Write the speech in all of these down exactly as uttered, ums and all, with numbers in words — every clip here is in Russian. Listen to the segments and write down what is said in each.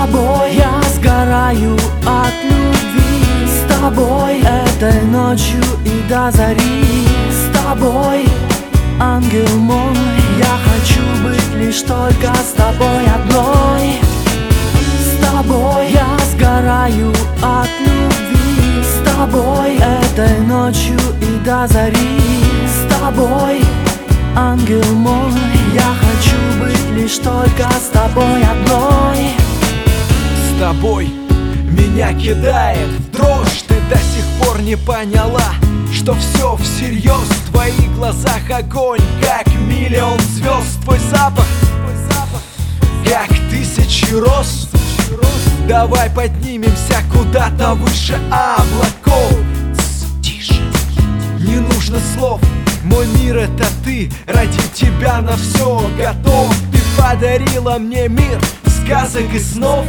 тобой я сгораю от любви, с тобой этой ночью и до зари. С тобой, ангел мой, я хочу быть лишь только с тобой одной. С тобой я сгораю от любви, с тобой этой ночью и до зари. С тобой, ангел мой, я хочу быть лишь только с тобой одной. С тобой меня кидает в дрожь, ты до сих пор не поняла, что все всерьез. В твоих глазах огонь, как миллион звезд. Твой запах, как тысячи роз. Давай поднимемся куда-то выше облаков. Тише, не нужно слов, мой мир это ты, ради тебя на все готов. Ты подарила мне мир сказок и снов.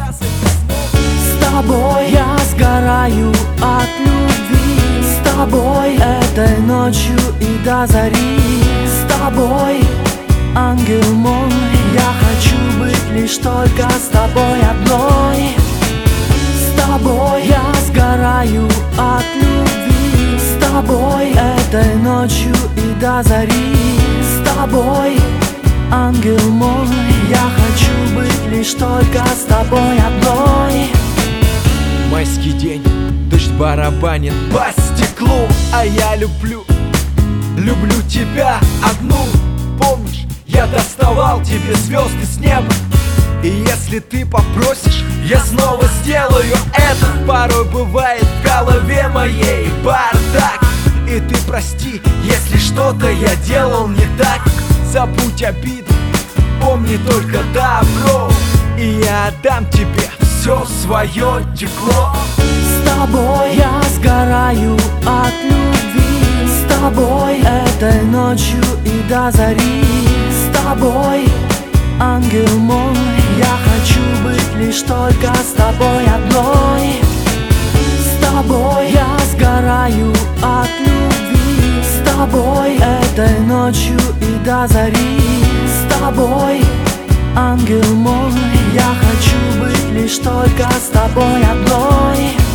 С тобой я сгораю от любви, с тобой этой ночью и до зари. С тобой, ангел мой, я хочу быть лишь только с тобой одной. С тобой я сгораю от любви, с тобой этой ночью и до зари. С тобой, ангел мой, я хочу быть лишь только с тобой одной. Майский день, дождь барабанит по стеклу, а я люблю, люблю тебя одну. Помнишь, я доставал тебе звезды с неба, и если ты попросишь, я снова сделаю это. Порой бывает в голове моей бардак, и ты прости, если что-то я делал не так. Забудь обиды, помни только добро, и я отдам тебе все свое тепло. С тобой я сгораю от любви, с тобой этой ночью и до зари. С тобой, ангел мой, я хочу быть лишь только с тобой одной. С тобой я сгораю от любви, с тобой этой ночью и до зари. С тобой, ангел мой, я хочу быть лишь только с тобой одной.